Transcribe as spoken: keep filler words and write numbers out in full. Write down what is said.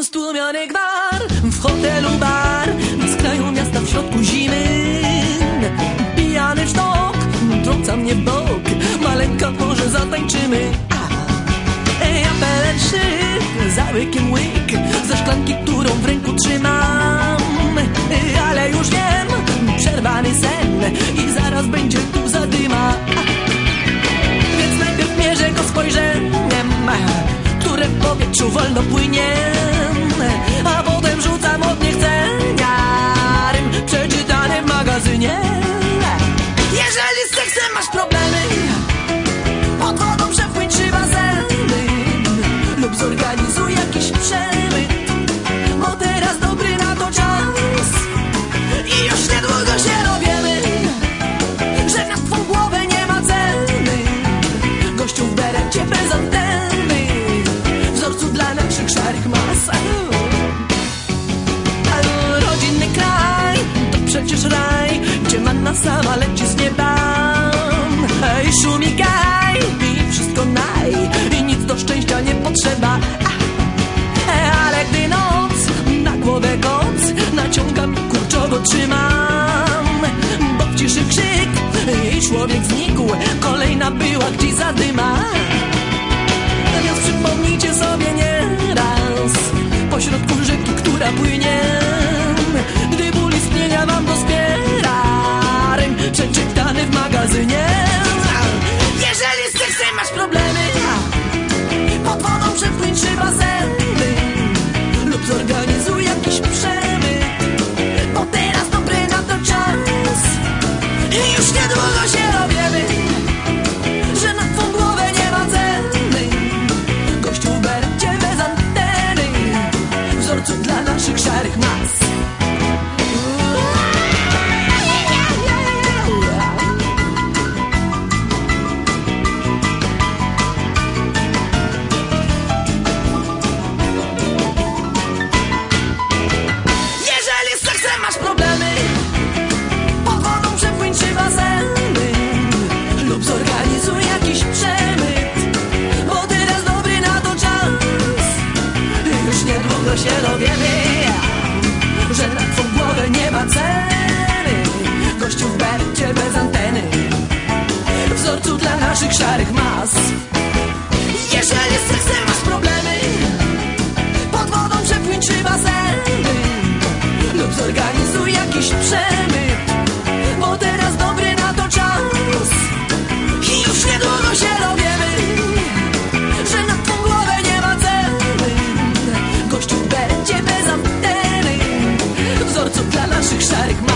Stłumiony gwar w hotelu bar na skraju miasta w środku zimy. Pijany sztok trąca mnie w bok, maleńka, może zatańczymy. Ja pełen szyb, za łykiem łyk, ze szklanki, którą w ręku trzymam. Ale już wiem, przerwany sen i zaraz będzie tu zadyma. Więc najpierw mierzę go spojrzeniem, które w powietrzu wolno płynie, a potem rzucam od niechcenia rym przeczytany w magazynie. Jeżeli z seksem masz problemy, pod wodą przepłyń trzy baseny lub zorganizuj jakiś przemyt, bo teraz dobry na to czas i już niedługo się dowiemy, że na twą głowę nie ma ceny. Gościu w berecie bez anteny, wzorcu dla naszych szarych mas. Rodzinny kraj to przecież raj, gdzie manna sama leci z nieba. I szumi gaj i wszystko naj, i nic do szczęścia nie potrzeba. Ale gdy noc na głowę koc naciągam i kurczowo trzymam, bo w ciszy krzyk i człowiek znikł, kolejna była gdzieś zadyma. Więc przypomnijcie sobie nieraz pośrodku rzeki, która płynie, gdy ból istnienia wam dospiera rym przeczytany w magazynie. Jeżeli z seksem masz problemy, pod wodą przepłyń trzy baseny lub zorganizuj jakiś przemyt, bo teraz dobry na to czas i już niedługo się dowiemy, że na twą głowę nie ma ceny. Gościu w berecie bez anteny, wzorcu dla naszych szarych mas. Masz problemy, pod wodą przepłyń trzy baseny lub zorganizuj jakiś przemyt, bo teraz dobry na to czas. Już niedługo się dowiemy, że na twą głowę nie ma ceny. Gościu w berecie bez anteny, wzorcu dla naszych szarych mas. Jeżeli z seksem masz problemy, pod wodą przepłyń trzy baseny lub zorganizuj jakiś przemyt, bo teraz dobry na to czas i już niedługo się dowiemy, że na twą głowę nie ma ceny. Gościu w berecie bez anteny, wzorcu dla naszych szarych mas.